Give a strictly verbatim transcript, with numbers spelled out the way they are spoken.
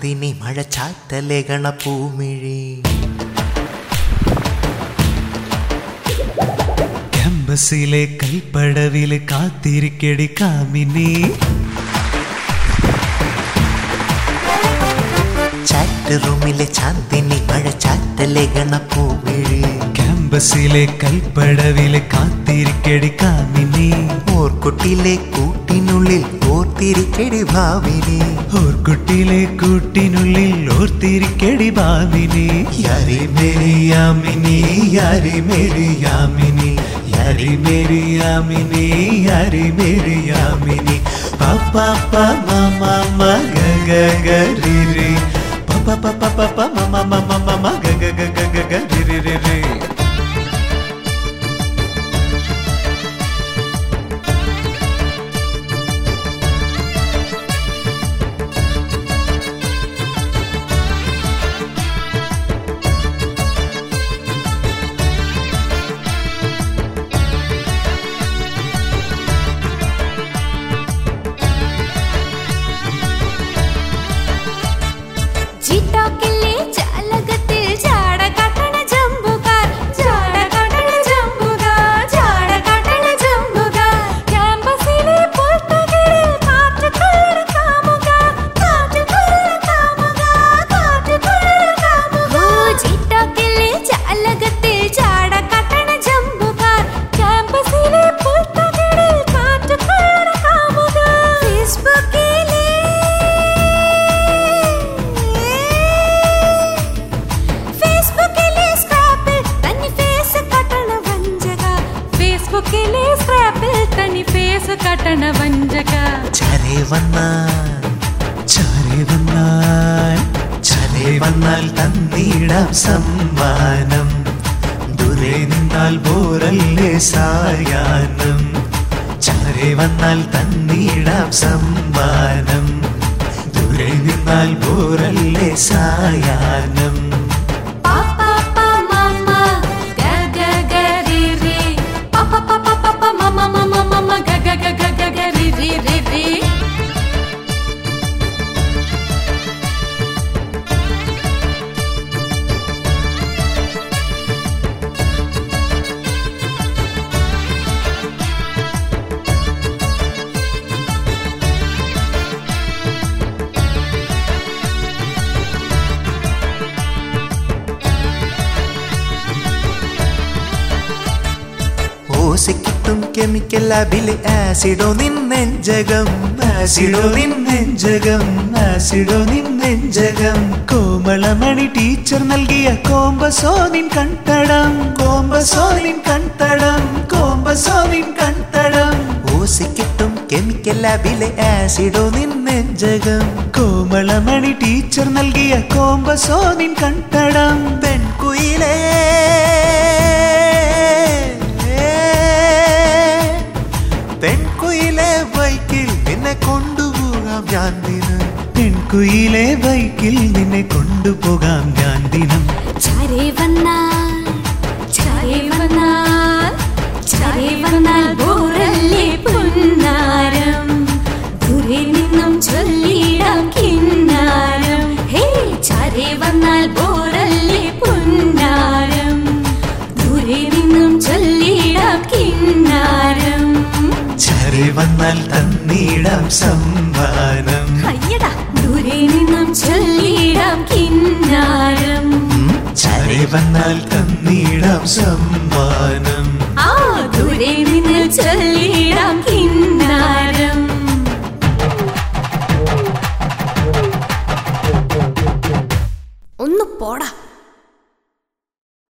ചാന്ദിനി മഴ ചാറ്റലെ ഗണപൂമിഴി ക്യാമ്പസിലെ കൽപ്പടവില് കാത്തിരിക്കടി കാമിനി ചാറ്റ് റൂമിലെ ചാന്ദിനി മഴ ചാറ്റലെ ഗണപൂമിഴി ക്യാമ്പസിലെ കൽപ്പടവില് കാത്തിരിക്കടി കാമിനി ഓർക്കുട്ടിലെ കൂട്ടിനുള്ളിൽ ഓർത്തിരിക്കടി ഭാവിനി ഓർക്കുട്ടിലെ കൂട്ടിനുള്ളിൽ ഓർത്തിരിക്കടി ഭാവിനി യാരി മേരി യാമിനി യാരി മേരി യാമിനി യാരി മേരി യാമിനി യാരി മേരി യാമിനി പാപ്പ മമ മ ഗ ഗ ഗ രി രി പാപ്പ പാപ്പ പാപ്പ മമ മമ മമ ഗ ഗ ഗ ഗ ഗ രി രി രി രി ചാരേ വന്നാൽ ചാരേ വന്നാൽ ചാരേ വന്നാൽ തന്നിടാം സമ്മാനം ദൂരെ നിന്നാൽ ബോറല്ലേ സായാഹ്നം ചാരേ വന്നാൽ തന്നിടാം സമ്മാനം ദൂരെ നിന്നാൽ ബോറല്ലേ സായാഹ്നം ഓസിക്കിട്ടും കെമിക്കൽ ലാബിലെ ആസിഡോ നിന്നെഞ്ചകം ആസിഡോ നിന്നെഞ്ചകം ആസിഡോ നിന്നെഞ്ചകം കോമളമണി ടീച്ചർ നൽകിയ കോമ്പസോ നിൻ കൺതടം കോമ്പസോ നിൻ കൺതടം കോമ്പസോ നിൻ കൺതടം ഓസിക്കിട്ടും കെമിക്കൽ ലാബിലെ ആസിഡോ നിന്നെഞ്ചകം കോമളമണി ടീച്ചർ നൽകിയ കോമ്പസോ നിൻ കൺതടം പെൺകുയിലേ പെൺകുയിലെ ബൈക്കിൽ നിന്നെ കൊണ്ടുപോകാം ഞാൻ ദിനം പെൺകുയിലെ ബൈക്കിൽ നിന്നെ കൊണ്ടുപോകാം ഞാൻ ദിനം ചാരേ വന്നാൽ ചാരേ വന്നാൽ ചാരേ വന്നാൽ ബോറല്ലേ പുന്നാരം ദൂരെ നിന്നും ചൊല്ലിടാം കിന്നാരം ഹേ ചാരേ വന്നാൽ ബോറല്ലേ പുന്നാരം ദൂരെ നിന്നും ചൊല്ലിടാം കിന്നാരം ചാരേ വന്നാൽ തന്നിടാം സമ്മാനം അയ്യടാ ദൂരെ നിന്നും ചൊല്ലിടാം കിന്നാരം ചാരേ വന്നാൽ തന്നിടാം സമ്മാനം ആ ദൂരെ നിന്ന് ചൊല്ലിടാം കിന്നാരം